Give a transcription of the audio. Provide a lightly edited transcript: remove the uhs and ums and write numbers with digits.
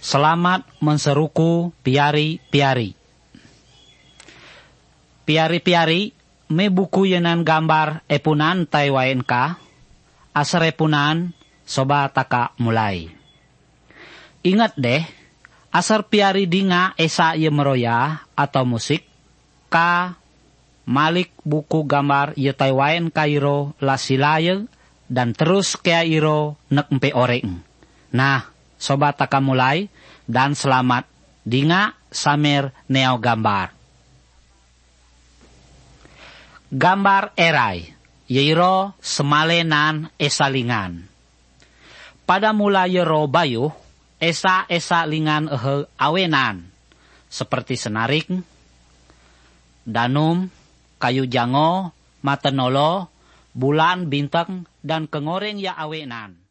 Selamat menseruku piari-piari. Piari-piari me buku yenan gambar epunan taiwain ka, asar epunan soba taka mulai. Ingat deh, asar piari dinga esa ye meroya atau musik, ka malik buku gambar ye taiwain ka iro la silaye dan terus kaya iro nek empe oreng. Nah, soba taka mulai dan selamat dinga samer neo gambar. Gambar erai, yeiro semalenan esalingan. Pada mula yero bayu, esa lingan awenan, seperti senarik, danum, kayu jango, matenolo, bulan, bintang, dan kengoreng ya awenan.